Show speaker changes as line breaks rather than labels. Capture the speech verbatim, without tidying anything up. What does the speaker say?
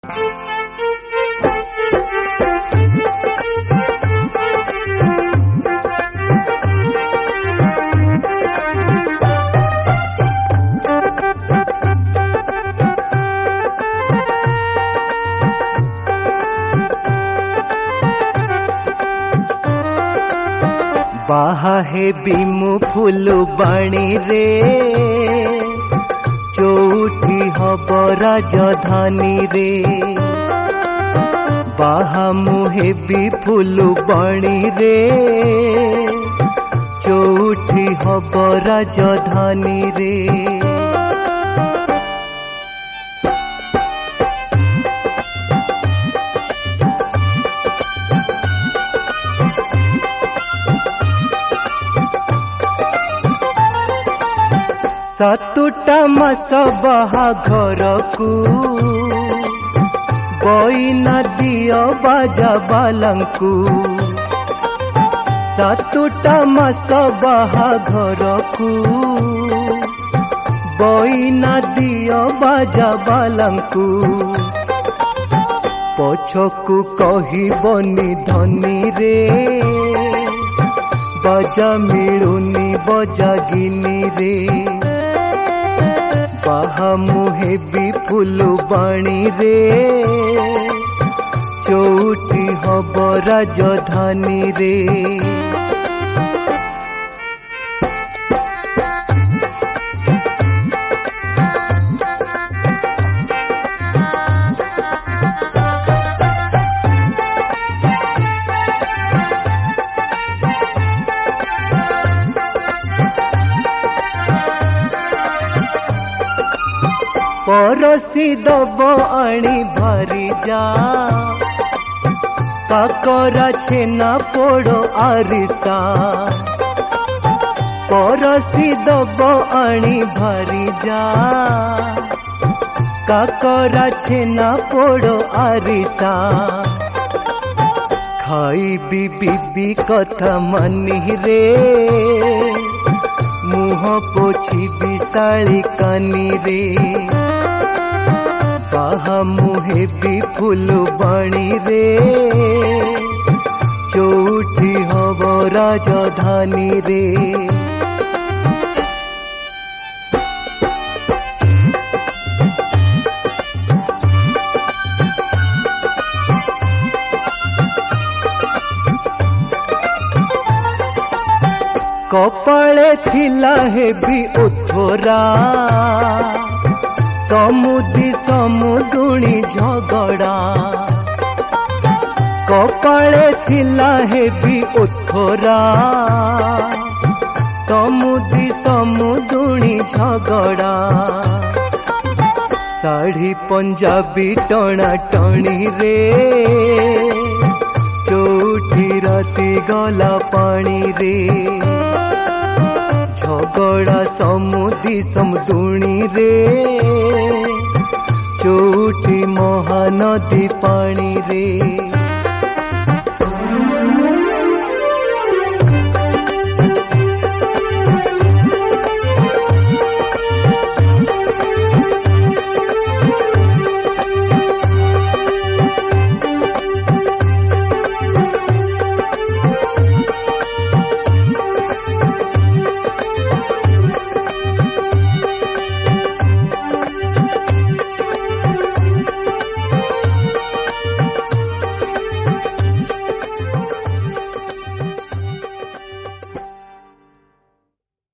बाहा हे बीमु फुलु बाणी रे चौठी हब राजधानी रे बाहा मुहे भी फुलु बाणी रे चौठी हब राजधानी रे सातुटा मास बाहाघर को बइना दियो बाजा बालंकु सातुटा मास बाहाघर को बइना दियो बाजा बालंकु पछकु कहिबनी धनी रे बाजा मिलुनी बजा गिनी रे बाहा मुहे भी फुलु बाणी रे चौठी हब राजधानी रे परसी दब आनी भारी जा काकरा छेना पोड़ो आरिसा परसी दब आनी भारी जा काकरा छेना पोड़ो आरिसा खाई भी बीबी कथा मानी रे मुह पोछी विशाली कानी रे बाहा मुहे भी फुलु बाणी रे चौठी हब राजधानी रे कपाळे थिला हे भी उथोरा समुदी समुदुणी झगड़ा कपाळे थिला हे भी उथोरा समुदी समुदुणी झगड़ा साड़ी पंजाबी टणा टणी रे चौठी राती गला पानी रे झगड़ा समुदी समुदुणी रे चौठी महानदी पानी रे।